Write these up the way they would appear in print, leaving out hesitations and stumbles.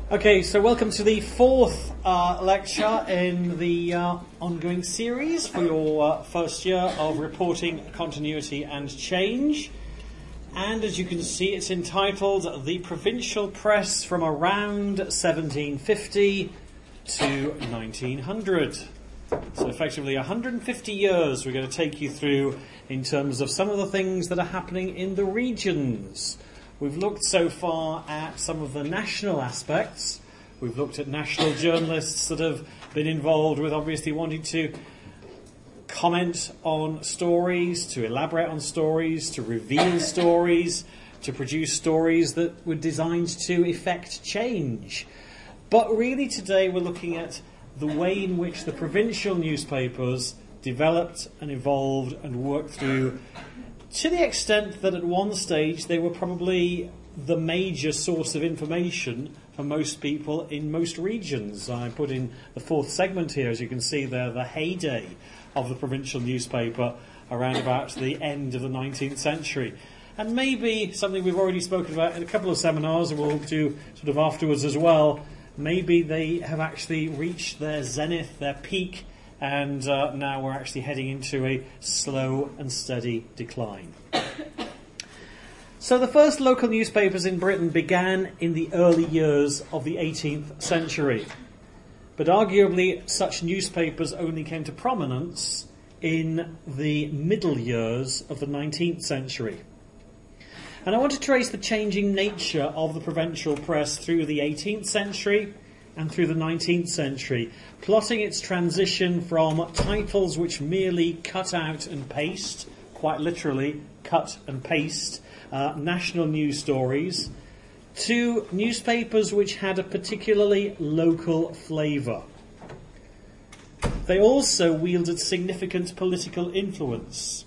Okay, so welcome to the fourth lecture in the ongoing series for your first year of reporting continuity and change. And as you can see, it's entitled The Provincial Press from Around 1750 to 1900. So effectively 150 years we're going to take you through in terms of some of the things that are happening in the regions. We've looked so far at some of the national aspects. We've looked at national journalists that have been involved with obviously wanting to comment on stories, to elaborate on stories, to reveal stories, to produce stories that were designed to effect change. But really today we're looking at the way in which the provincial newspapers developed and evolved and worked through, to the extent that at one stage they were probably the major source of information for most people in most regions. I put in the fourth segment here, as you can see there, the heyday of the provincial newspaper around about the end of the 19th century. And maybe something we've already spoken about in a couple of seminars, and we'll do sort of afterwards as well, maybe they have actually reached their zenith, their peak, and now we're actually heading into a slow and steady decline. So the first local newspapers in Britain began in the early years of the 18th century. But arguably such newspapers only came to prominence in the middle years of the 19th century. And I want to trace the changing nature of the provincial press through the 18th century and through the 19th century, plotting its transition from titles which merely cut out and paste, quite literally cut and paste, national news stories, to newspapers which had a particularly local flavour. They also wielded significant political influence.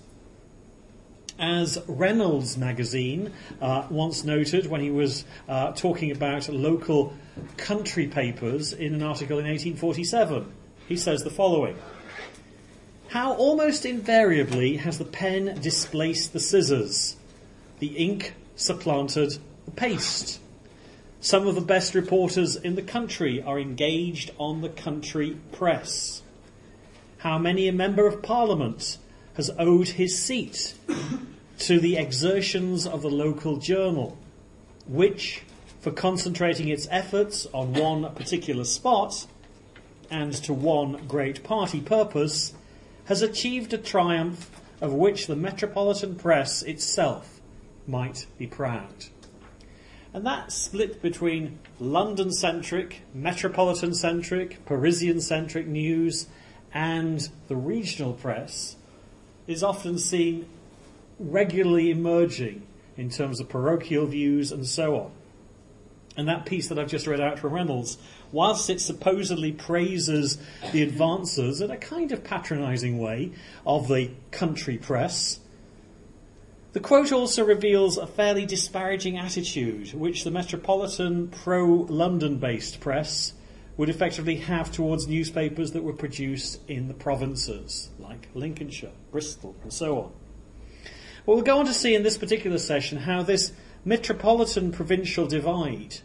As Reynolds magazine once noted when he was talking about local country papers in an article in 1847, he says the following: "How almost invariably has the pen displaced the scissors, the ink supplanted the paste. Some of the best reporters in the country are engaged on the country press. How many a member of Parliament has owed his seat to the exertions of the local journal, which, for concentrating its efforts on one particular spot and to one great party purpose, has achieved a triumph of which the metropolitan press itself might be proud." And that split between London-centric, metropolitan-centric, Parisian-centric news and the regional press is often seen regularly emerging in terms of parochial views and so on. And that piece that I've just read out from Reynolds, whilst it supposedly praises the advances in a kind of patronising way of the country press, the quote also reveals a fairly disparaging attitude which the metropolitan pro-London-based press would effectively have towards newspapers that were produced in the provinces, like Lincolnshire, Bristol, and so on. Well, we'll go on to see in this particular session how this metropolitan-provincial divide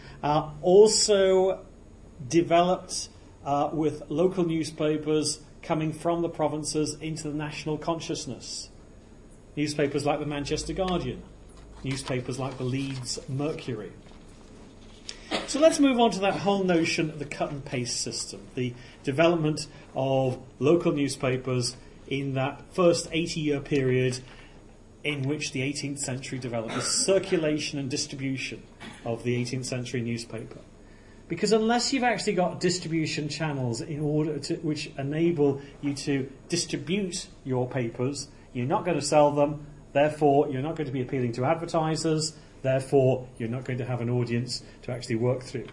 also developed with local newspapers coming from the provinces into the national consciousness. Newspapers like the Manchester Guardian, newspapers like the Leeds Mercury. So let's move on to that whole notion of the cut and paste system, the development of local newspapers in that first 80-year period in which the 18th century developed, the circulation and distribution of the 18th century newspaper. Because unless you've actually got distribution channels in order to, which enable you to distribute your papers, you're not going to sell them, therefore you're not going to be appealing to advertisers, therefore you're not going to have an audience to actually work through.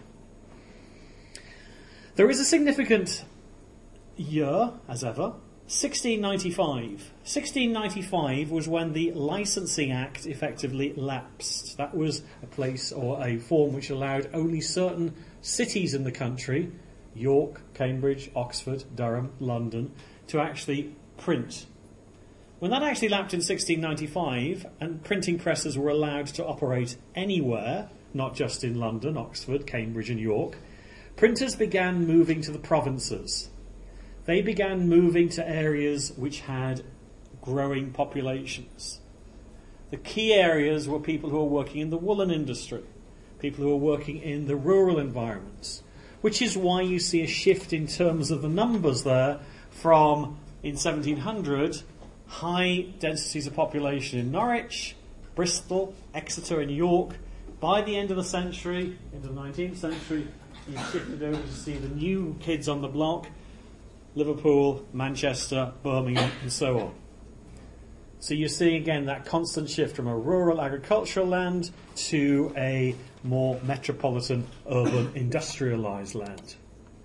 There is a significant year, as ever, 1695. 1695 was when the Licensing Act effectively lapsed. That was a place or a form which allowed only certain cities in the country, York, Cambridge, Oxford, Durham, London, to actually print. When that actually lapsed in 1695 and printing presses were allowed to operate anywhere, not just in London, Oxford, Cambridge and York, printers began moving to the provinces. They began moving to areas which had growing populations. The key areas were people who were working in the woolen industry, people who were working in the rural environments, which is why you see a shift in terms of the numbers there from, in 1700, high densities of population in Norwich, Bristol, Exeter and York. By the end of the century, into the 19th century, you shifted over to see the new kids on the block, Liverpool, Manchester, Birmingham and so on. So you're seeing again that constant shift from a rural agricultural land to a more metropolitan, urban, industrialised land.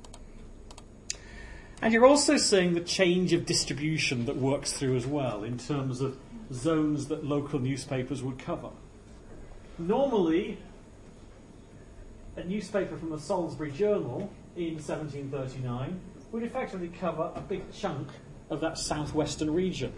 And you're also seeing the change of distribution that works through as well in terms of zones that local newspapers would cover. Normally, a newspaper from the Salisbury Journal in 1739 would effectively cover a big chunk of that southwestern region.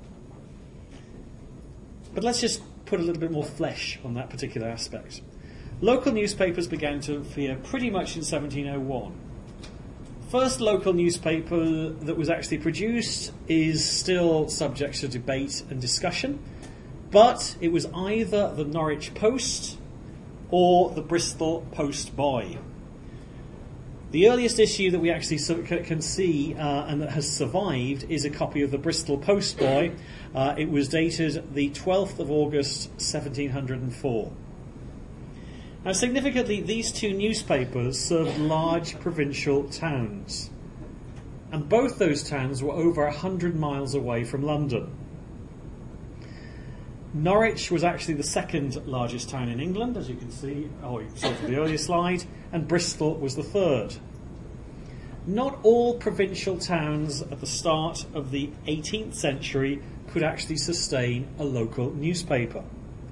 But let's just put a little bit more flesh on that particular aspect. Local newspapers began to appear pretty much in 1701. First local newspaper that was actually produced is still subject to debate and discussion, but it was either the Norwich Post or the Bristol Post Boy. The earliest issue that we actually can see and that has survived is a copy of the Bristol Post Boy. It was dated the 12th of August 1704. Now, significantly, these two newspapers served large provincial towns, and both those towns were over 100 miles away from London. Norwich was actually the second largest town in England, as you can see, you saw from the earlier slide, and Bristol was the third. Not all provincial towns at the start of the 18th century could actually sustain a local newspaper.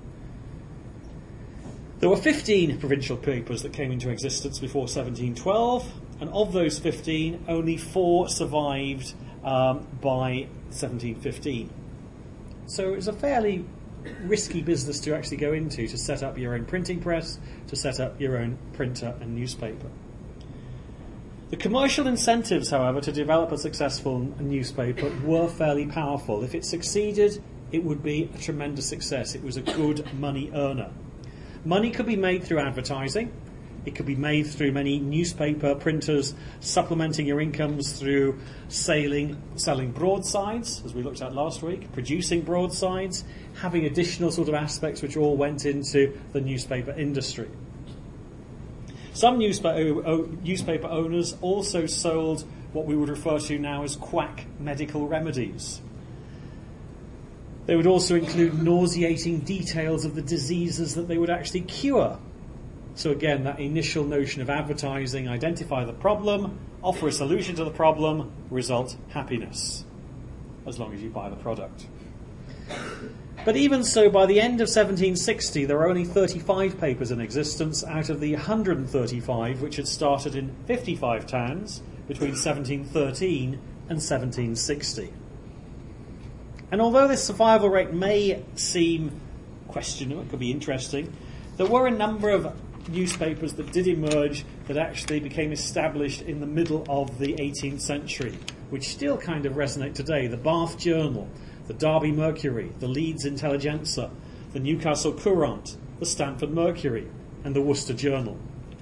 There were 15 provincial papers that came into existence before 1712, and of those 15, only 4 survived by 1715. So it was a fairly risky business to actually go into, to set up your own printing press, to set up your own printer and newspaper. The commercial incentives, however, to develop a successful newspaper were fairly powerful. If it succeeded, it would be a tremendous success. It was a good money earner. Money could be made through advertising. It could be made through many newspaper printers supplementing your incomes through selling broadsides, as we looked at last week, producing broadsides, having additional sort of aspects which all went into the newspaper industry. Some newspaper owners also sold what we would refer to now as quack medical remedies. They would also include nauseating details of the diseases that they would actually cure. So again, that initial notion of advertising, identify the problem, offer a solution to the problem, result happiness, as long as you buy the product. But even so, by the end of 1760, there were only 35 papers in existence out of the 135 which had started in 55 towns between 1713 and 1760. And although this survival rate may seem questionable, it could be interesting, there were a number of newspapers that did emerge that actually became established in the middle of the 18th century, which still kind of resonate today. The Bath Journal, the Derby Mercury, the Leeds Intelligencer, the Newcastle Courant, the Stamford Mercury, and the Worcester Journal.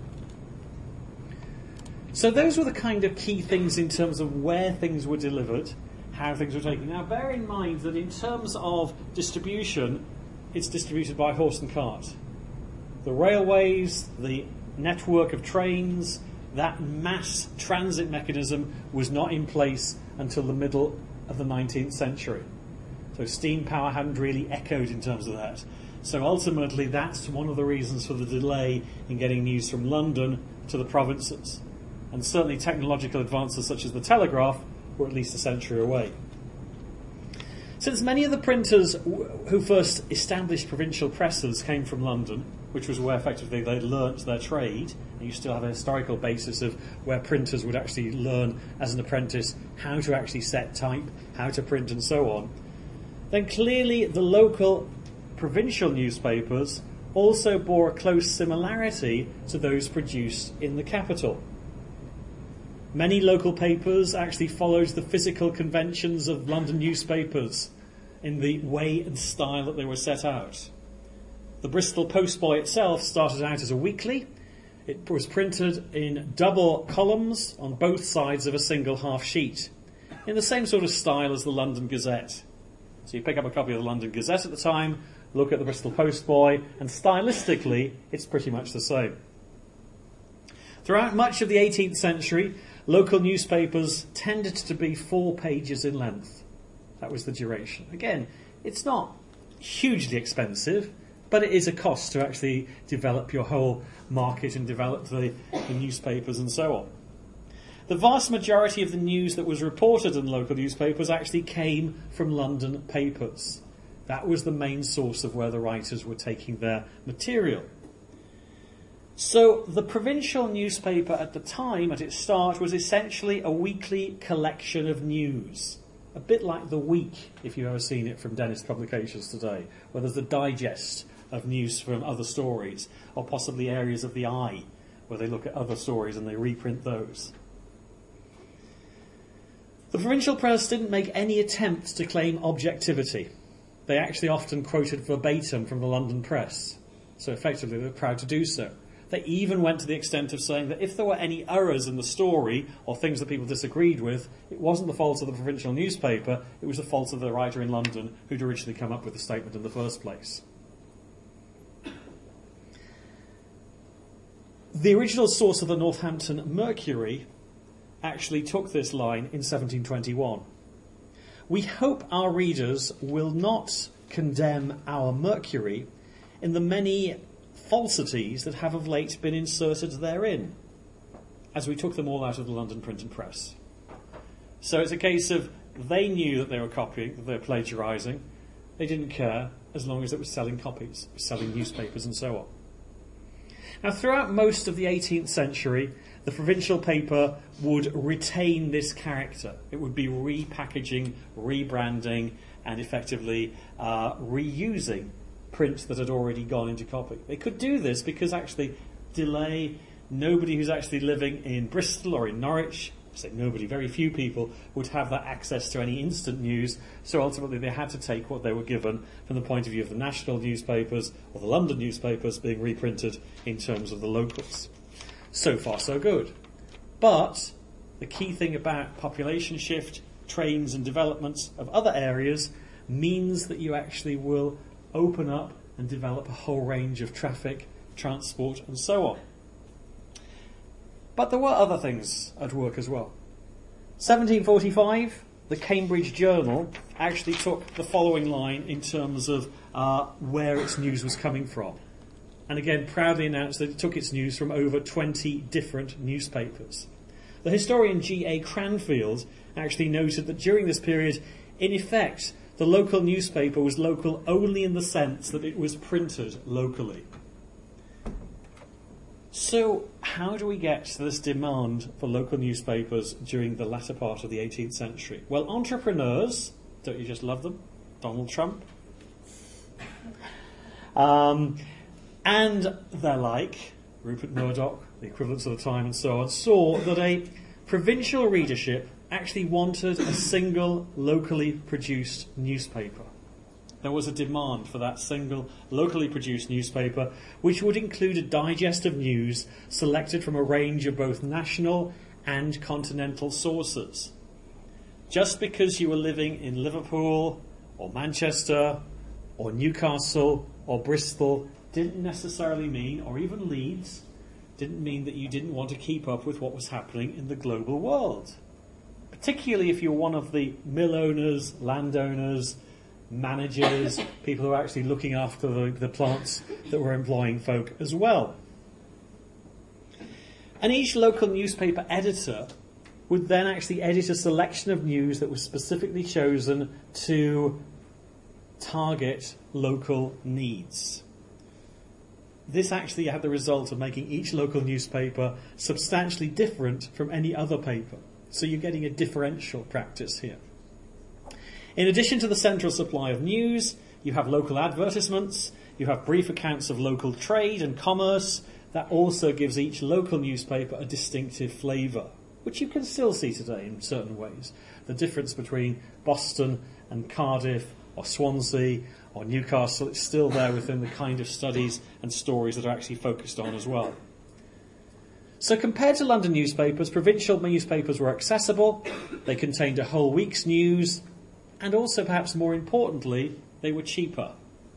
So those were the kind of key things in terms of where things were delivered, how things were taken. Now bear in mind that in terms of distribution, it's distributed by horse and cart. The railways, the network of trains, that mass transit mechanism was not in place until the middle of the 19th century. So steam power hadn't really echoed in terms of that. So ultimately that's one of the reasons for the delay in getting news from London to the provinces. And certainly technological advances such as the telegraph were at least a century away. Since many of the printers who first established provincial presses came from London, which was where effectively they learnt their trade, and you still have a historical basis of where printers would actually learn as an apprentice how to actually set type, how to print and so on, then clearly the local provincial newspapers also bore a close similarity to those produced in the capital. Many local papers actually followed the physical conventions of London newspapers in the way and style that they were set out. The Bristol Postboy itself started out as a weekly. It was printed in double columns on both sides of a single half sheet, in the same sort of style as the London Gazette. So you pick up a copy of the London Gazette at the time, look at the Bristol Postboy, and stylistically, it's pretty much the same. Throughout much of the 18th century, local newspapers tended to be 4 pages in length. That was the duration. Again, it's not hugely expensive, but it is a cost to actually develop your whole market and develop the newspapers and so on. The vast majority of the news that was reported in local newspapers actually came from London papers. That was the main source of where the writers were taking their material. So the provincial newspaper at the time, at its start, was essentially a weekly collection of news. A bit like The Week, if you've ever seen it from Dennis Publications today, where there's a digest of news from other stories, or possibly areas of the Eye, where they look at other stories and they reprint those. The provincial press didn't make any attempt to claim objectivity. They actually often quoted verbatim from the London press, so effectively they were proud to do so. They even went to the extent of saying that if there were any errors in the story or things that people disagreed with, it wasn't the fault of the provincial newspaper, it was the fault of the writer in London who'd originally come up with the statement in the first place. The original source of the Northampton Mercury actually took this line in 1721. We hope our readers will not condemn our Mercury in the many falsities that have of late been inserted therein, as we took them all out of the London Print and Press. So it's a case of they knew that they were copying, that they were plagiarising. They didn't care as long as it was selling copies, it was selling newspapers and so on. Now, throughout most of the 18th century, the provincial paper would retain this character. It would be repackaging, rebranding, and effectively reusing print that had already gone into copy. They could do this because actually nobody who's actually living in Bristol or in Norwich, I say nobody, very few people would have that access to any instant news, so ultimately they had to take what they were given from the point of view of the national newspapers or the London newspapers being reprinted in terms of the locals. So far so good. But the key thing about population shift, trains and developments of other areas means that you actually will open up and develop a whole range of traffic, transport and so on. But there were other things at work as well. 1745, the Cambridge Journal actually took the following line in terms of where its news was coming from. And again, proudly announced that it took its news from over 20 different newspapers. The historian G.A. Cranfield actually noted that during this period, in effect, the local newspaper was local only in the sense that it was printed locally. So, how do we get to this demand for local newspapers during the latter part of the 18th century? Well, entrepreneurs, don't you just love them? Donald Trump. And their like, Rupert Murdoch, the equivalents of the time and so on, saw that a provincial readership actually wanted a single locally produced newspaper. There was a demand for that single locally produced newspaper, which would include a digest of news selected from a range of both national and continental sources. Just because you were living in Liverpool or Manchester or Newcastle or Bristol didn't necessarily mean, or even Leeds, didn't mean that you didn't want to keep up with what was happening in the global world. Particularly if you're one of the mill owners, landowners, managers, people who are actually looking after the plants that were employing folk as well. And each local newspaper editor would then actually edit a selection of news that was specifically chosen to target local needs. This actually had the result of making each local newspaper substantially different from any other paper. So you're getting a differential practice here. In addition to the central supply of news, you have local advertisements, You have brief accounts of local trade and commerce. That also gives each local newspaper a distinctive flavour, which you can still see today in certain ways. The difference between Boston and Cardiff or Swansea or Newcastle is still there within the kind of studies and stories that are actually focused on as well. So compared to London newspapers, provincial newspapers were accessible, they contained a whole week's news, and also perhaps more importantly, they were cheaper.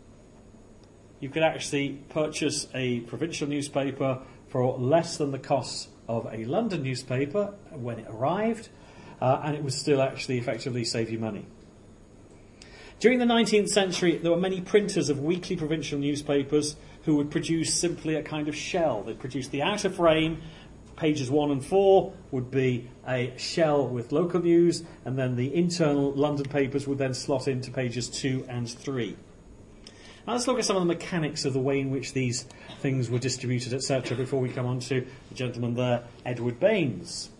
You could actually purchase a provincial newspaper for less than the cost of a London newspaper when it arrived, and it would still actually effectively save you money. During the 19th century, there were many printers of weekly provincial newspapers who would produce simply a kind of shell. They'd produce the outer frame, pages 1 and 4 would be a shell with local news, and then the internal London papers would then slot into pages 2 and 3. Now let's look at some of the mechanics of the way in which these things were distributed, etc., before we come on to the gentleman there, Edward Baines.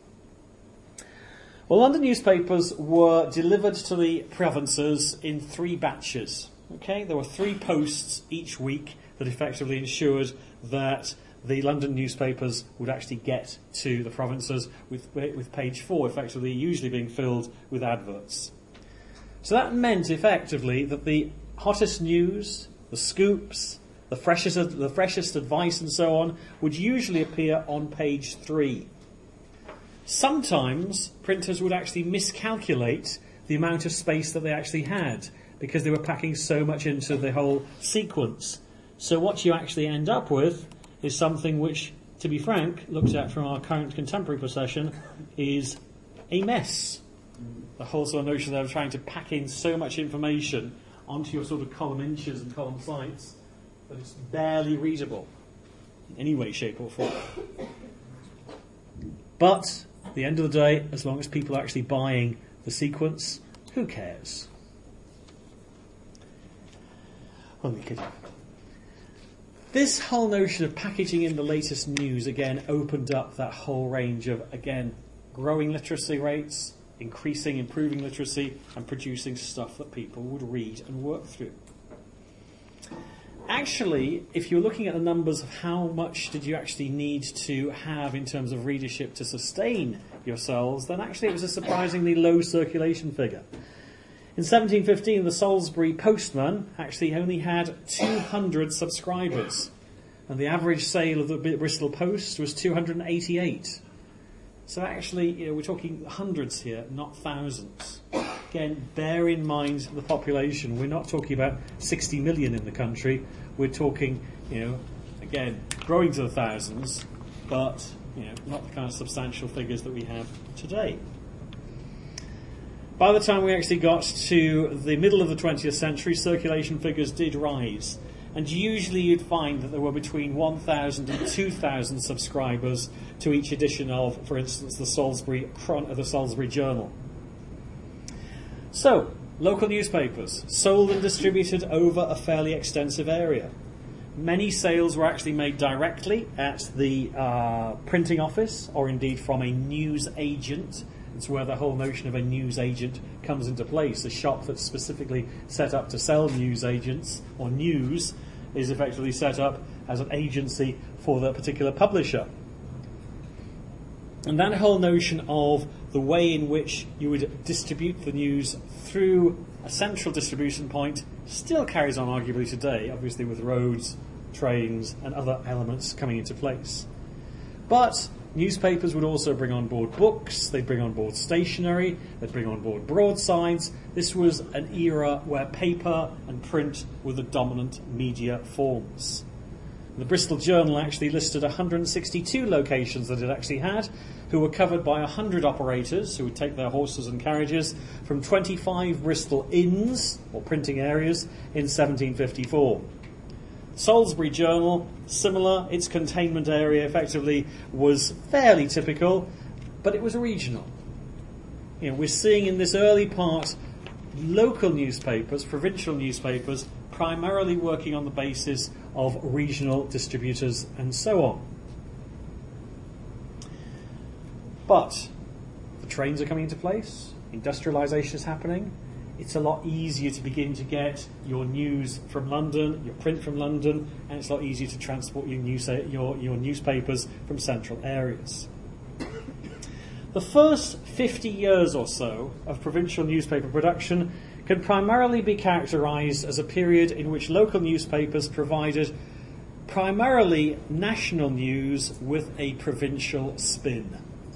Well, London newspapers were delivered to the provinces in 3 batches. Okay, there were 3 posts each week that effectively ensured that the London newspapers would actually get to the provinces with page 4 effectively usually being filled with adverts. So that meant effectively that the hottest news, the scoops, the freshest advice and so on would usually appear on page 3. Sometimes printers would actually miscalculate the amount of space that they actually had because they were packing so much into the whole sequence. So what you actually end up with is something which, to be frank, looked at from our current contemporary procession, is a mess. The whole sort of notion of trying to pack in so much information onto your sort of column inches and column sites that it's barely readable in any way, shape or form. But at the end of the day, as long as people are actually buying the sequence, who cares? Only kidding. This whole notion of packaging in the latest news, again, opened up that whole range of, again, growing literacy rates, improving literacy, and producing stuff that people would read and work through. Actually, if you're looking at the numbers of how much did you actually need to have in terms of readership to sustain yourselves, then actually it was a surprisingly low circulation figure. In 1715, the Salisbury Postman actually only had 200 subscribers, and the average sale of the Bristol Post was 288. So actually, we're talking hundreds here, not thousands. Again, bear in mind the population. We're not talking about 60 million in the country. We're talking, again, growing to the thousands, but not the kind of substantial figures that we have today. By the time we actually got to the middle of the 20th century, circulation figures did rise. And usually you'd find that there were between 1,000 and 2,000 subscribers to each edition of, for instance, the Salisbury Journal. So, local newspapers, sold and distributed over a fairly extensive area. Many sales were actually made directly at the printing office, or indeed from a news agent. It's where the whole notion of a news agent comes into place. A shop that's specifically set up to sell news agents or news is effectively set up as an agency for the particular publisher. And that whole notion of the way in which you would distribute the news through a central distribution point still carries on arguably today, obviously with roads, trains and other elements coming into place. But newspapers would also bring on board books, they'd bring on board stationery, they'd bring on board broadsides. This was an era where paper and print were the dominant media forms. The Bristol Journal actually listed 162 locations that it actually had, who were covered by 100 operators who would take their horses and carriages from 25 Bristol inns, or printing areas, in 1754. Salisbury Journal, similar, its containment area effectively was fairly typical, but it was regional. We're seeing in this early part local newspapers, provincial newspapers, primarily working on the basis of regional distributors and so on. But the trains are coming into place, industrialisation is happening. it's a lot easier to begin to get your news from London, your print from London, and it's a lot easier to transport your newspapers from central areas. The first 50 years or so of provincial newspaper production can primarily be characterised as a period in which local newspapers provided primarily national news with a provincial spin.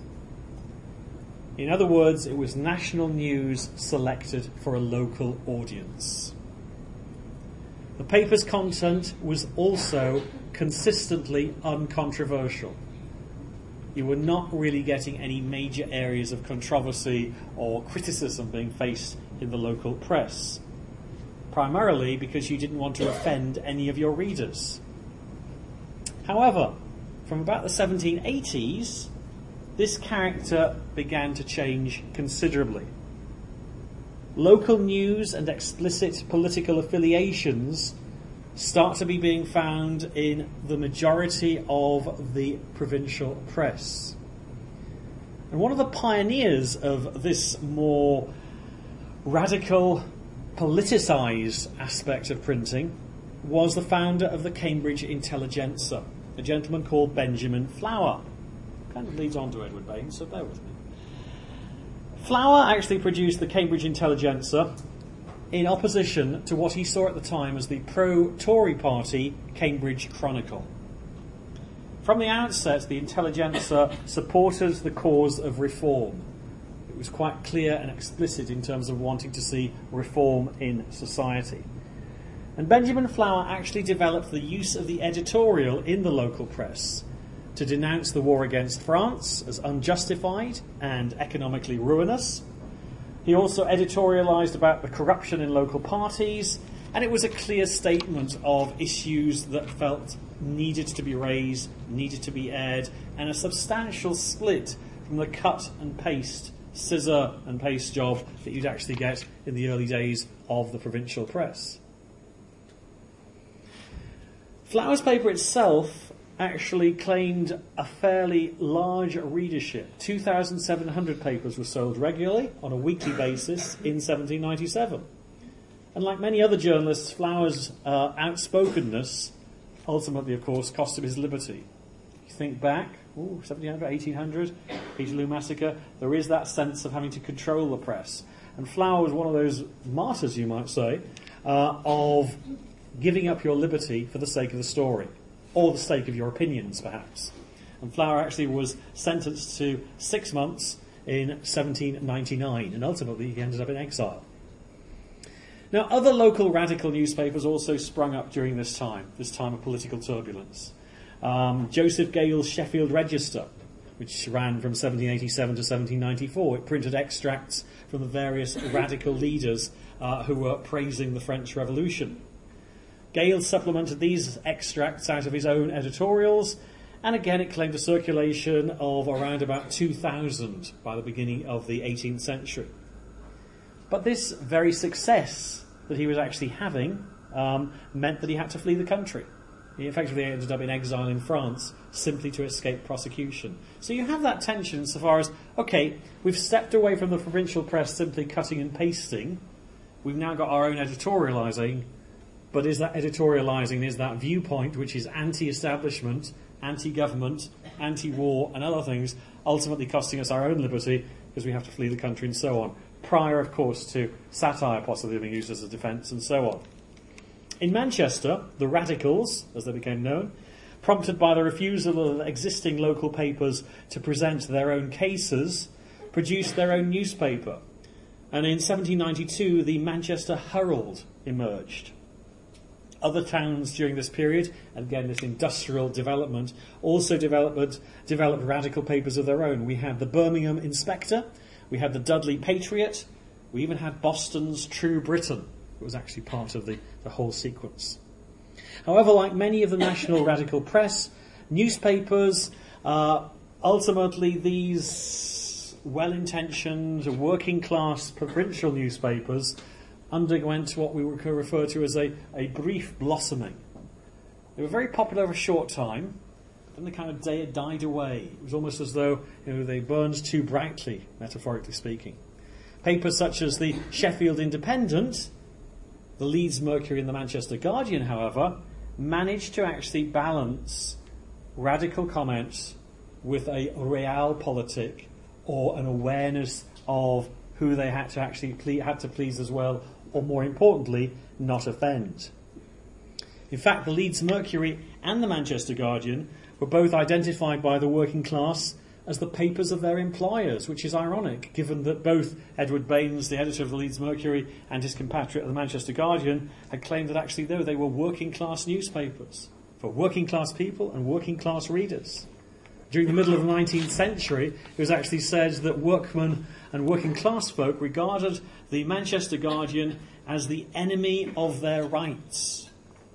In other words, it was national news selected for a local audience. The paper's content was also consistently uncontroversial. You were not really getting any major areas of controversy or criticism being faced in the local press, primarily because you didn't want to offend any of your readers. However, from about the 1780s, this character began to change considerably. Local news and explicit political affiliations start to be being found in the majority of the provincial press. And one of the pioneers of this more radical, politicised aspect of printing was the founder of the Cambridge Intelligencer, a gentleman called Benjamin Flower. Kind of leads on to Edward Baines, so bear with me. Flower actually produced the Cambridge Intelligencer in opposition to what he saw at the time as the pro-Tory party Cambridge Chronicle. From the outset, the Intelligencer supported the cause of reform. It was quite clear and explicit in terms of wanting to see reform in society. And Benjamin Flower actually developed the use of the editorial in the local press to denounce the war against France as unjustified and economically ruinous. He also editorialised about the corruption in local parties, and it was a clear statement of issues that felt needed to be raised, needed to be aired, and a substantial split from the cut and paste, scissor and paste job that you'd actually get in the early days of the provincial press. Flower's paper itself actually claimed a fairly large readership. 2,700 papers were sold regularly on a weekly basis in 1797. And like many other journalists, Flower's outspokenness ultimately, of course, cost him his liberty. You think back, 1700, 1800, Peterloo Massacre, there is that sense of having to control the press. And Flower was one of those martyrs, you might say, of giving up your liberty for the sake of the story, or the sake of your opinions, perhaps. And Flower actually was sentenced to 6 months in 1799, and ultimately he ended up in exile. Now, other local radical newspapers also sprung up during this time of political turbulence. Joseph Gale's Sheffield Register, which ran from 1787 to 1794. It printed extracts from the various radical leaders who were praising the French Revolution. Gale supplemented these extracts out of his own editorials, and again it claimed a circulation of around about 2,000 by the beginning of the 18th century. But this very success that he was actually having meant that he had to flee the country. He effectively ended up in exile in France simply to escape prosecution. So you have that tension insofar as, okay, we've stepped away from the provincial press simply cutting and pasting. We've now got our own editorialising. But is that editorialising, is that viewpoint, which is anti-establishment, anti-government, anti-war and other things, ultimately costing us our own liberty because we have to flee the country and so on. Prior, of course, to satire possibly being used as a defence and so on. In Manchester, the Radicals, as they became known, prompted by the refusal of existing local papers to present their own cases, produced their own newspaper. And in 1792, the Manchester Herald emerged. Other towns during this period, and again this industrial development, also developed radical papers of their own. We had the Birmingham Inspector, we had the Dudley Patriot, we even had Boston's True Briton. It was actually part of the whole sequence. However, like many of the national radical press, newspapers, ultimately these well-intentioned, working-class provincial newspapers underwent what we would refer to as a brief blossoming. They were very popular for a short time, then they kind of died away. It was almost as though they burned too brightly, metaphorically speaking. Papers such as the Sheffield Independent, the Leeds Mercury and the Manchester Guardian, however, managed to actually balance radical comments with a realpolitik, or an awareness of who they had to actually had to please as well, or more importantly, not offend. In fact, the Leeds Mercury and the Manchester Guardian were both identified by the working class as the papers of their employers, which is ironic, given that both Edward Baines, the editor of the Leeds Mercury, and his compatriot of the Manchester Guardian had claimed that actually, though, they were working class newspapers for working class people and working class readers. During the middle of the 19th century, it was actually said that workmen and working class folk regarded the Manchester Guardian as the enemy of their rights.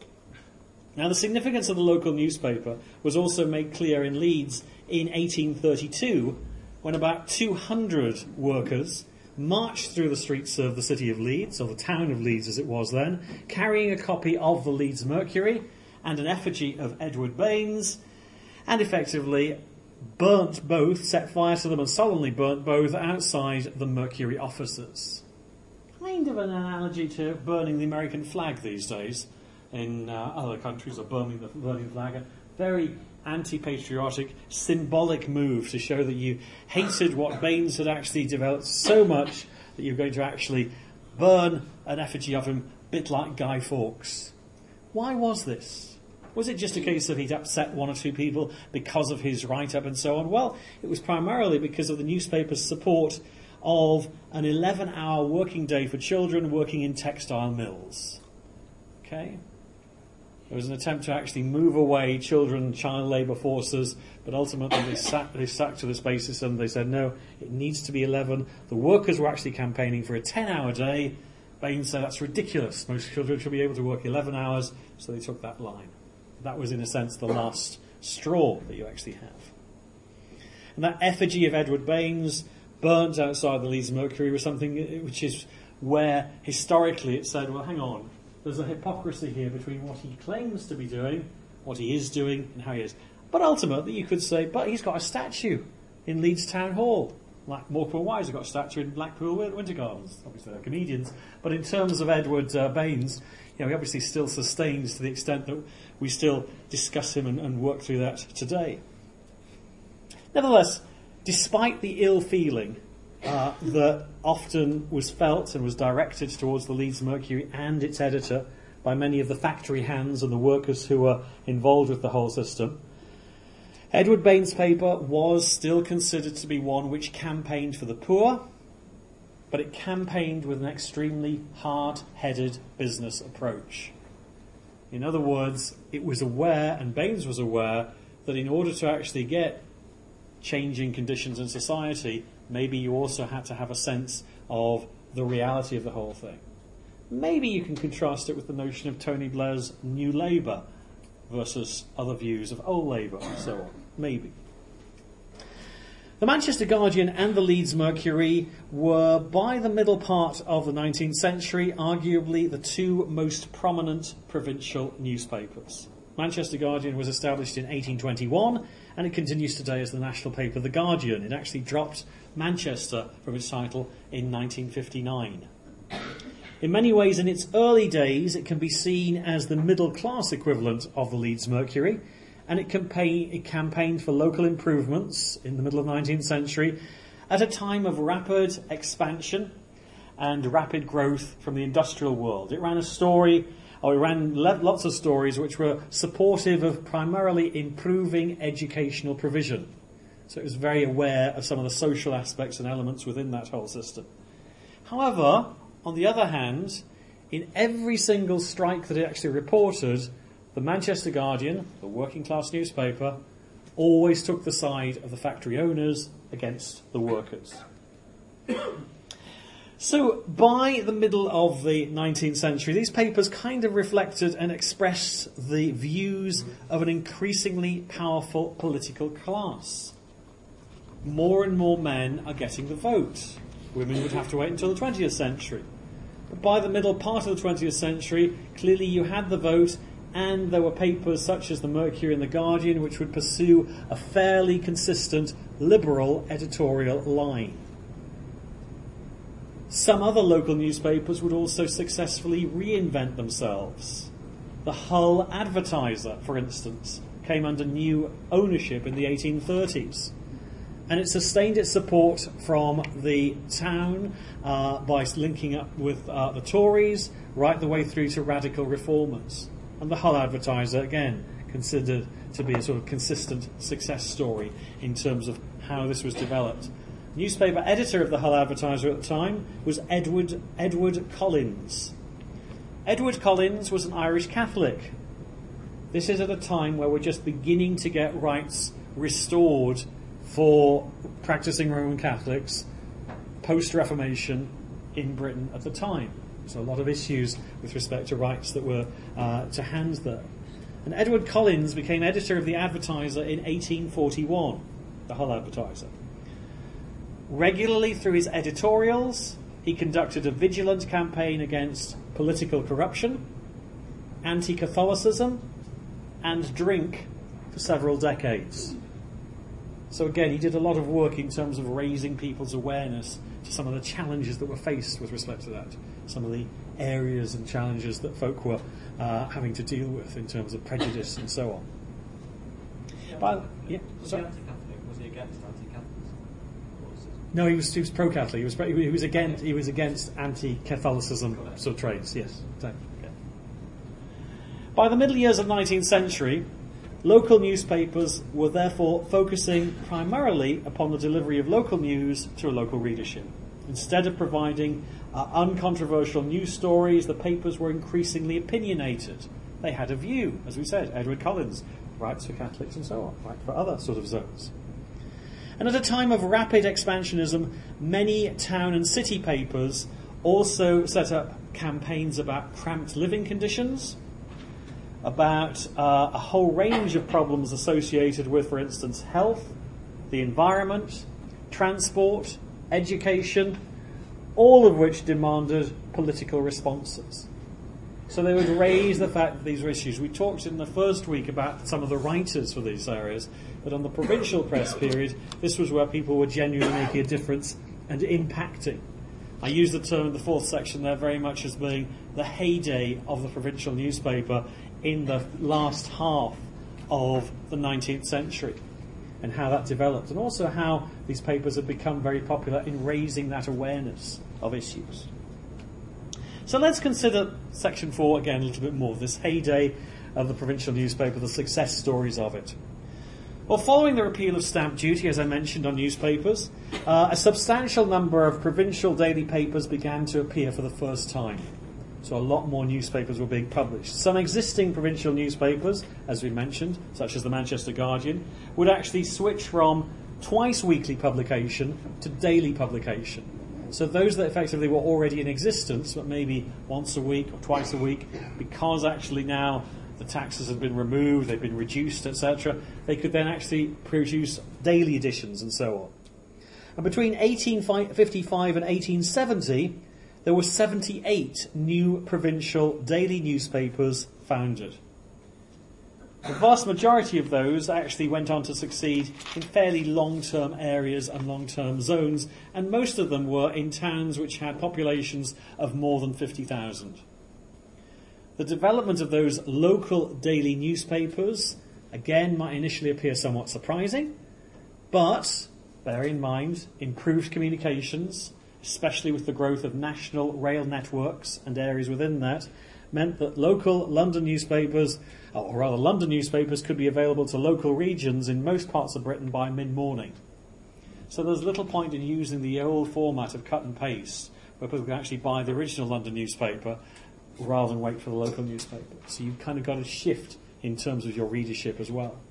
Now, the significance of the local newspaper was also made clear in Leeds in 1832, when about 200 workers marched through the streets of the city of Leeds, or the town of Leeds as it was then, carrying a copy of the Leeds Mercury and an effigy of Edward Baines, and effectively burnt both, set fire to them and solemnly burnt both outside the Mercury offices. Kind of an analogy to burning the American flag these days in other countries, or burning the flag. A very anti-patriotic, symbolic move to show that you hated what Baines had actually developed so much that you're going to actually burn an effigy of him, a bit like Guy Fawkes. Why was this? Was it just a case of he'd upset one or two people because of his write-up and so on? Well, it was primarily because of the newspaper's support of an 11-hour working day for children working in textile mills. Okay? There was an attempt to actually move away children, child labour forces, but ultimately they stuck to this basis and they said, no, it needs to be 11. The workers were actually campaigning for a 10-hour day. Baines said that's ridiculous. Most children should be able to work 11 hours, so they took that line. That was, in a sense, the last straw that you actually have. And that effigy of Edward Baines burnt outside the Leeds Mercury was something which is where, historically, it said, well, hang on, there's a hypocrisy here between what he claims to be doing, what he is doing, and how he is. But ultimately, you could say, but he's got a statue in Leeds Town Hall. Like Morecambe Wise have got a statue in Blackpool Winter Gardens. Obviously, they're comedians. But in terms of Edward Baines, he obviously still sustains to the extent that we still discuss him and work through that today. Nevertheless, despite the ill feeling that often was felt and was directed towards the Leeds Mercury and its editor by many of the factory hands and the workers who were involved with the whole system, Edward Baines' paper was still considered to be one which campaigned for the poor, but it campaigned with an extremely hard-headed business approach. In other words, it was aware, and Baines was aware, that in order to actually get changing conditions in society, maybe you also had to have a sense of the reality of the whole thing. Maybe you can contrast it with the notion of Tony Blair's New Labour versus other views of Old Labour and so on. Maybe. The Manchester Guardian and the Leeds Mercury were, by the middle part of the 19th century, arguably the two most prominent provincial newspapers. Manchester Guardian was established in 1821, and it continues today as the national paper, The Guardian. It actually dropped Manchester from its title in 1959. In many ways, in its early days, it can be seen as the middle-class equivalent of the Leeds Mercury, and it campaigned for local improvements in the middle of the 19th century at a time of rapid expansion and rapid growth from the industrial world. It ran lots of stories which were supportive of primarily improving educational provision. So it was very aware of some of the social aspects and elements within that whole system. However, on the other hand, in every single strike that it actually reported, the Manchester Guardian, the working class newspaper, always took the side of the factory owners against the workers. So by the middle of the 19th century, these papers kind of reflected and expressed the views of an increasingly powerful political class. More and more men are getting the vote. Women would have to wait until the 20th century. But by the middle part of the 20th century, clearly you had the vote, and there were papers such as the Mercury and the Guardian which would pursue a fairly consistent liberal editorial line. Some other local newspapers would also successfully reinvent themselves. The Hull Advertiser, for instance, came under new ownership in the 1830s. And it sustained its support from the town by linking up with the Tories right the way through to radical reformers. And the Hull Advertiser, again, considered to be a sort of consistent success story in terms of how this was developed. Newspaper editor of the Hull Advertiser at the time was Edward Collins. Edward Collins was an Irish Catholic. This is at a time where we're just beginning to get rights restored for practicing Roman Catholics post-Reformation in Britain at the time. So a lot of issues with respect to rights that were to hand there. And Edward Collins became editor of the Advertiser in 1841, the Hull Advertiser. Regularly through his editorials, he conducted a vigilant campaign against political corruption, anti-Catholicism, and drink for several decades. So again, he did a lot of work in terms of raising people's awareness to some of the challenges that were faced with respect to that, some of the areas and challenges that folk were having to deal with in terms of prejudice and so on. Was he anti-Catholic? Was he against anti-Catholicism? No, he was pro-Catholic. He was against anti-Catholicism sort of traits. Yes. Okay. By the middle years of the 19th century, local newspapers were therefore focusing primarily upon the delivery of local news to a local readership. Instead of providing uncontroversial news stories, the papers were increasingly opinionated. They had a view, as we said, Edward Collins, rights for Catholics and so on, right for other sort of zones. And at a time of rapid expansionism, many town and city papers also set up campaigns about cramped living conditions, about a whole range of problems associated with, for instance, health, the environment, transport, education, all of which demanded political responses. So they would raise the fact that these were issues. We talked in the first week about some of the writers for these areas, but on the provincial press period, this was where people were genuinely making a difference and impacting. I use the term in the fourth section there very much as being the heyday of the provincial newspaper in the last half of the 19th century, and how that developed, and also how these papers have become very popular in raising that awareness of issues. So let's consider section 4 again a little bit more, this heyday of the provincial newspaper, the success stories of it. Well, following the repeal of stamp duty, as I mentioned, on newspapers, a substantial number of provincial daily papers began to appear for the first time. So a lot more newspapers were being published. Some existing provincial newspapers, as we mentioned, such as the Manchester Guardian, would actually switch from twice-weekly publication to daily publication. So those that effectively were already in existence, but maybe once a week or twice a week, because actually now the taxes had been removed, they've been reduced, etc., they could then actually produce daily editions and so on. And between 1855 and 1870, there were 78 new provincial daily newspapers founded. The vast majority of those actually went on to succeed in fairly long-term areas and long-term zones, and most of them were in towns which had populations of more than 50,000. The development of those local daily newspapers, again, might initially appear somewhat surprising, but bear in mind, improved communications, especially with the growth of national rail networks and areas within that, meant that local London newspapers, or rather London newspapers, could be available to local regions in most parts of Britain by mid-morning. So there's little point in using the old format of cut and paste, where people can actually buy the original London newspaper rather than wait for the local newspaper. So you've kind of got to shift in terms of your readership as well.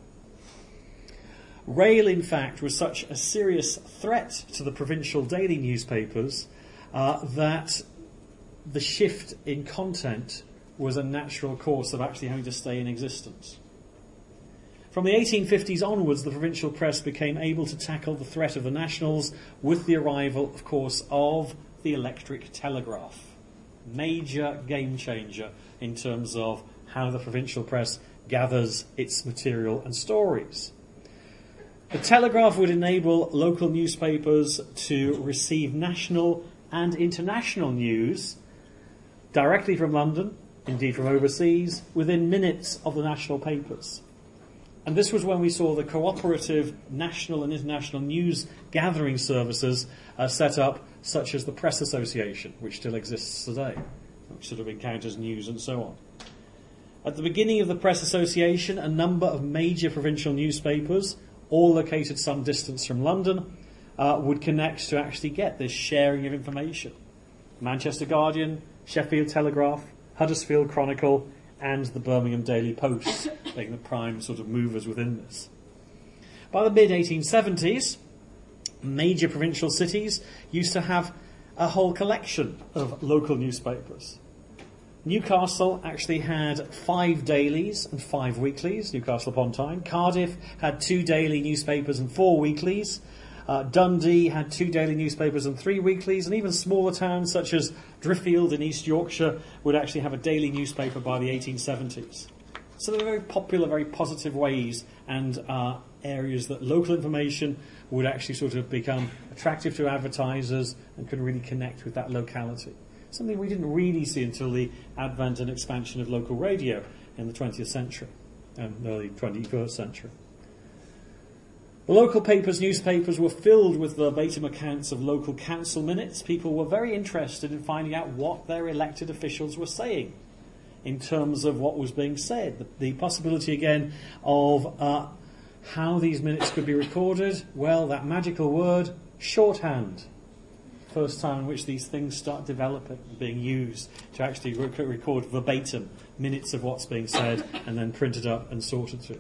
Rail, in fact, was such a serious threat to the provincial daily newspapers that the shift in content was a natural course of actually having to stay in existence. From the 1850s onwards, the provincial press became able to tackle the threat of the nationals with the arrival, of course, of the electric telegraph. Major game changer in terms of how the provincial press gathers its material and stories. The telegraph would enable local newspapers to receive national and international news directly from London, indeed from overseas, within minutes of the national papers. And this was when we saw the cooperative national and international news gathering services set up, such as the Press Association, which still exists today, which sort of encounters news and so on. At the beginning of the Press Association, a number of major provincial newspapers, all located some distance from London, would connect to actually get this sharing of information. Manchester Guardian, Sheffield Telegraph, Huddersfield Chronicle, and the Birmingham Daily Post, being the prime sort of movers within this. By the mid-1870s, major provincial cities used to have a whole collection of local newspapers. Newcastle actually had 5 dailies and 5 weeklies, Newcastle upon Tyne. Cardiff had 2 daily newspapers and 4 weeklies. Dundee had 2 daily newspapers and 3 weeklies, and even smaller towns such as Driffield in East Yorkshire would actually have a daily newspaper by the 1870s. So they were very popular, very positive ways and areas that local information would actually sort of become attractive to advertisers and could really connect with that locality. Something we didn't really see until the advent and expansion of local radio in the 20th century and early 21st century. The local newspapers were filled with verbatim accounts of local council minutes. People were very interested in finding out what their elected officials were saying in terms of what was being said. The possibility, again, of how these minutes could be recorded. Well, that magical word, shorthand. First time in which these things start developing, being used to actually record verbatim minutes of what's being said and then printed up and sorted through.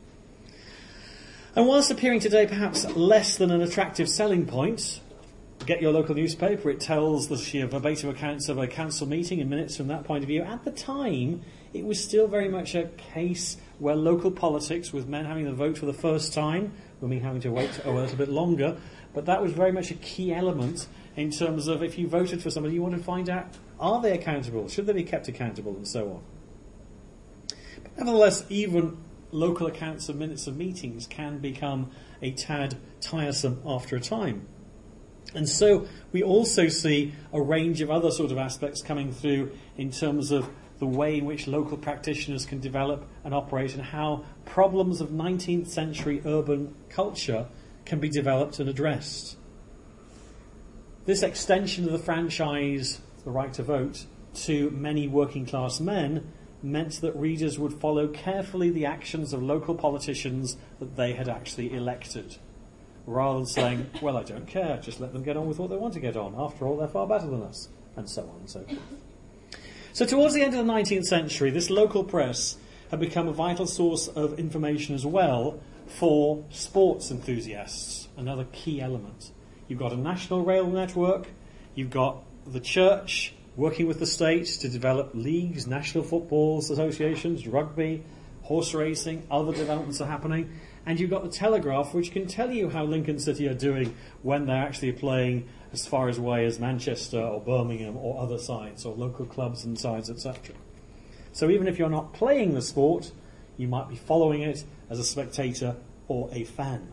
And whilst appearing today perhaps less than an attractive selling point, get your local newspaper, it tells the verbatim accounts of a council meeting in minutes from that point of view. At the time, it was still very much a case where local politics, with men having the vote for the first time, women having to wait a little bit longer, but that was very much a key element in terms of if you voted for somebody, you want to find out, are they accountable? Should they be kept accountable? And so on. But nevertheless, even local accounts of minutes of meetings can become a tad tiresome after a time. And so we also see a range of other sort of aspects coming through in terms of the way in which local practitioners can develop and operate and how problems of 19th century urban culture can be developed and addressed. This extension of the franchise, the right to vote, to many working class men meant that readers would follow carefully the actions of local politicians that they had actually elected, rather than saying, well, I don't care, just let them get on with what they want to get on. After all, they're far better than us, and so on and so forth. So towards the end of the 19th century, this local press had become a vital source of information as well for sports enthusiasts, another key element. You've got a national rail network, you've got the church working with the state to develop leagues, national football associations, rugby, horse racing, other developments are happening, and you've got the Telegraph, which can tell you how Lincoln City are doing when they're actually playing as far away as Manchester or Birmingham or other sides, or local clubs and sides, etc. So even if you're not playing the sport, you might be following it as a spectator or a fan.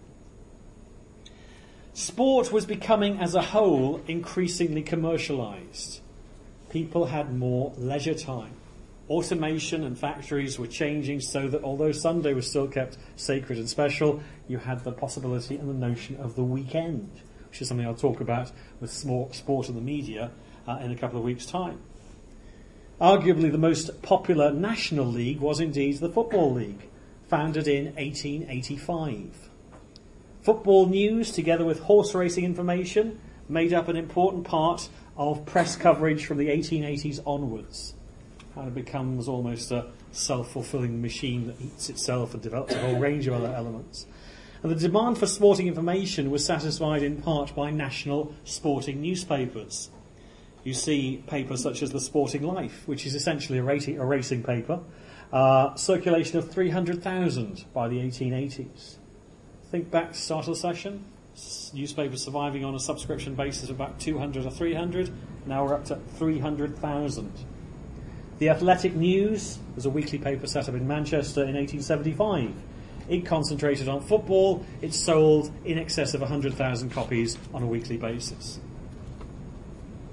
Sport was becoming, as a whole, increasingly commercialised. People had more leisure time. Automation and factories were changing so that although Sunday was still kept sacred and special, you had the possibility and the notion of the weekend, which is something I'll talk about with sport and the media in a couple of weeks' time. Arguably the most popular national league was indeed the Football League, founded in 1885. Football news, together with horse racing information, made up an important part of press coverage from the 1880s onwards. And it becomes almost a self-fulfilling machine that eats itself and develops a whole range of other elements. And the demand for sporting information was satisfied in part by national sporting newspapers. You see papers such as the Sporting Life, which is essentially a racing paper, circulation of 300,000 by the 1880s. Think back to start of the session, newspapers surviving on a subscription basis of about 200 or 300, now we're up to 300,000. The Athletic News was a weekly paper set up in Manchester in 1875. It concentrated on football. It sold in excess of 100,000 copies on a weekly basis.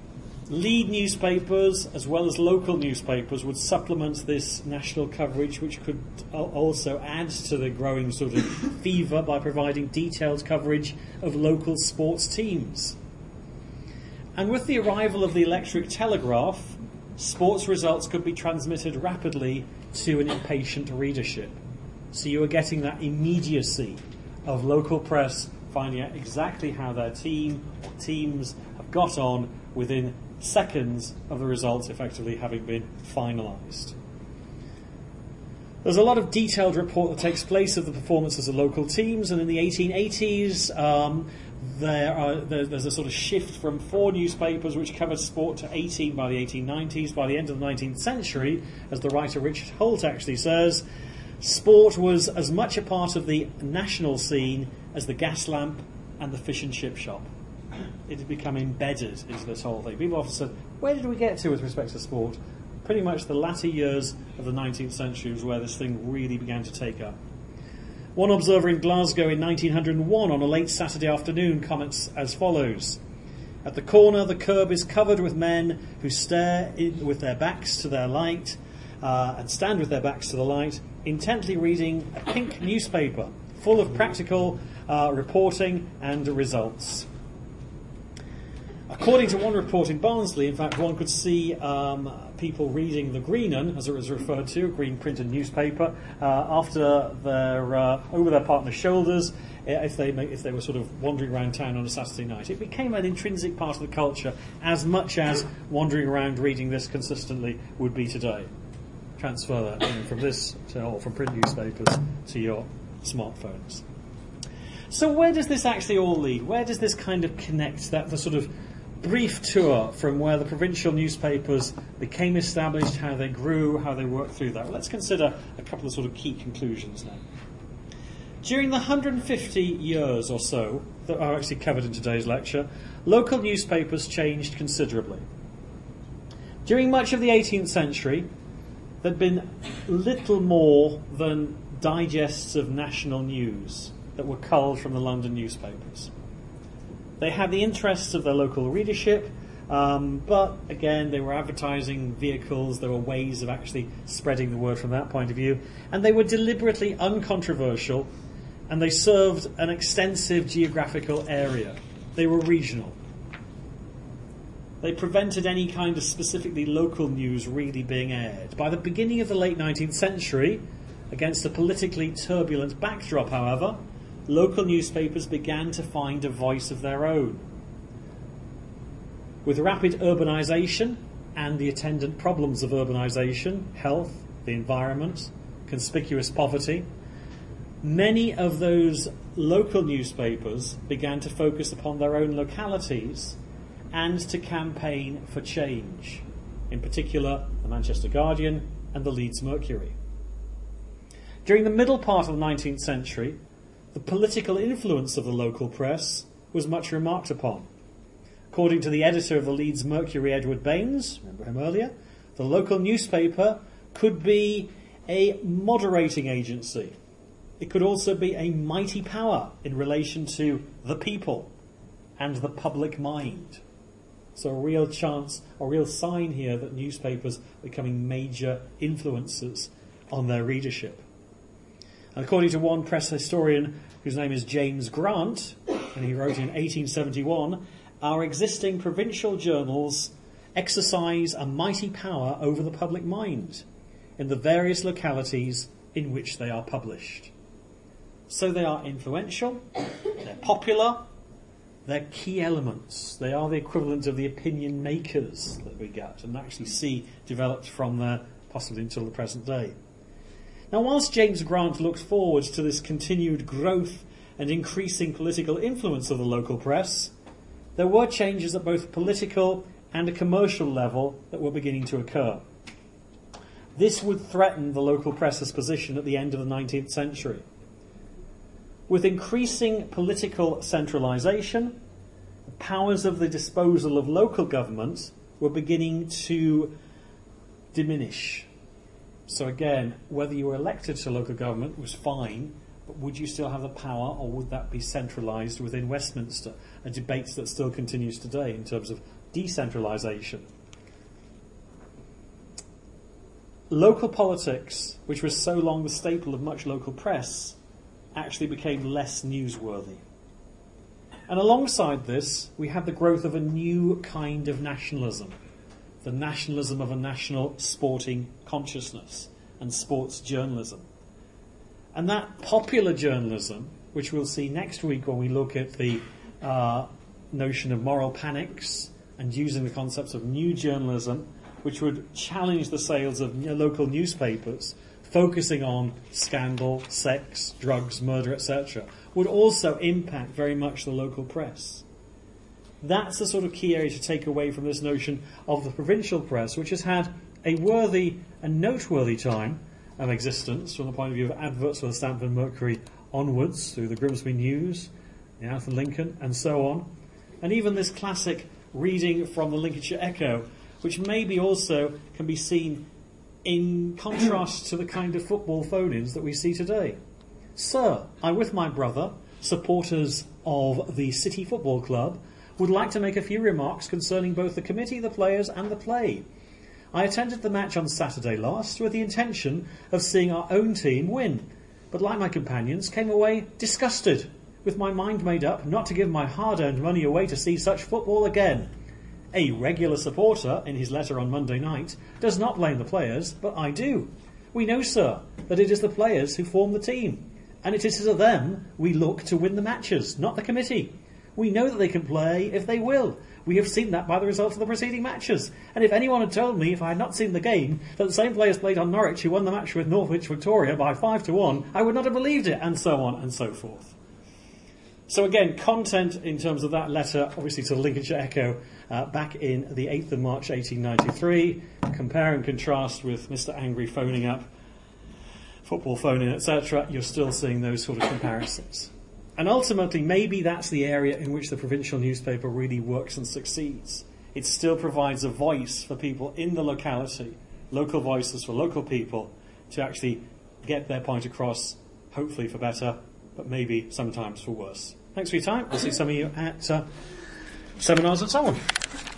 Lead newspapers, as well as local newspapers, would supplement this national coverage, which could also add to the growing sort of fever by providing detailed coverage of local sports teams. And with the arrival of the electric telegraph, sports results could be transmitted rapidly to an impatient readership. So you were getting that immediacy of local press finding out exactly how their team or teams have got on within seconds of the results effectively having been finalised. There's a lot of detailed report that takes place of the performances of local teams, and in the 1880s there's a sort of shift from 4 newspapers which covered sport to 18 by the 1890s. By the end of the 19th century, as the writer Richard Holt actually says, sport was as much a part of the national scene as the gas lamp and the fish and chip shop. It had become embedded into this whole thing. People often said, where did we get to with respect to sport? Pretty much the latter years of the 19th century was where this thing really began to take up. One observer in Glasgow in 1901 on a late Saturday afternoon comments as follows: "At the corner, the curb is covered with men who stare with their backs to their light and stand with their backs to the light, intently reading a pink newspaper full of practical reporting and results." According to one report in Barnsley, in fact, one could see people reading the Green 'Un, as it was referred to, a green printed newspaper, over their partner's shoulders, if they were sort of wandering around town on a Saturday night. It became an intrinsic part of the culture, as much as wandering around reading this consistently would be today. Transfer that from this or from print newspapers to your smartphones. So where does this actually all lead? Where does this kind of connect, the sort of brief tour from where the provincial newspapers became established, how they grew, how they worked through that? Well, let's consider a couple of sort of key conclusions now. During the 150 years or so that are actually covered in today's lecture, local newspapers changed considerably. During much of the 18th century, there'd been little more than digests of national news that were culled from the London newspapers. They had the interests of their local readership, but again, they were advertising vehicles, there were ways of actually spreading the word from that point of view, and they were deliberately uncontroversial, and they served an extensive geographical area. They were regional. They prevented any kind of specifically local news really being aired. By the beginning of the late 19th century, against a politically turbulent backdrop, however, local newspapers began to find a voice of their own. With rapid urbanisation and the attendant problems of urbanisation, health, the environment, conspicuous poverty, many of those local newspapers began to focus upon their own localities and to campaign for change, in particular the Manchester Guardian and the Leeds Mercury. During the middle part of the 19th century, the political influence of the local press was much remarked upon. According to the editor of the Leeds Mercury, Edward Baines, remember him earlier, the local newspaper could be a moderating agency. It could also be a mighty power in relation to the people and the public mind. So a real chance, a real sign here that newspapers are becoming major influencers on their readership. And according to one press historian whose name is James Grant, and he wrote in 1871, our existing provincial journals exercise a mighty power over the public mind in the various localities in which they are published. So they are influential, they're popular, they're key elements. They are the equivalent of the opinion makers that we get and actually see developed from there possibly until the present day. Now, whilst James Grant looks forward to this continued growth and increasing political influence of the local press, there were changes at both political and a commercial level that were beginning to occur. This would threaten the local press's position at the end of the 19th century. With increasing political centralisation, the powers of the disposal of local government were beginning to diminish. So again, whether you were elected to local government was fine, But would you still have the power, or would that be centralised within Westminster? A debate that still continues today in terms of decentralisation. Local politics, which was so long the staple of much local press, actually became less newsworthy. And alongside this, we had the growth of a new kind of nationalism, the nationalism of a national sporting consciousness and sports journalism. And that popular journalism, which we'll see next week when we look at the notion of moral panics and using the concepts of new journalism, which would challenge the sales of local newspapers, focusing on scandal, sex, drugs, murder, etc., would also impact very much the local press. That's the sort of key area to take away from this notion of the provincial press, which has had a worthy and noteworthy time of existence from the point of view of adverts for the Stamford Mercury onwards, through the Grimsby News, the Alpha Lincoln, and so on. And even this classic reading from the Lincolnshire Echo, which maybe also can be seen in contrast to the kind of football phone-ins that we see today. Sir, I, with my brother, supporters of the City Football Club, would like to make a few remarks concerning both the committee, the players and the play. I attended the match on Saturday last with the intention of seeing our own team win, but like my companions, came away disgusted, with my mind made up not to give my hard-earned money away to see such football again. A regular supporter, in his letter on Monday night, does not blame the players, but I do. We know, sir, that it is the players who form the team, and it is to them we look to win the matches, not the committee. We know that they can play if they will. We have seen that by the results of the preceding matches. And if anyone had told me, if I had not seen the game, that the same players played on Norwich who won the match with Norwich Victoria by 5-1, I would not have believed it, and so on and so forth. So again, content in terms of that letter, obviously to the Lincolnshire Echo, back in the 8th of March 1893, compare and contrast with Mr. Angry phoning up, football phoning, etc., you're still seeing those sort of comparisons. And ultimately, maybe that's the area in which the provincial newspaper really works and succeeds. It still provides a voice for people in the locality, local voices for local people, to actually get their point across, hopefully for better, but maybe sometimes for worse. Thanks for your time. We'll see some of you at seminars and so on.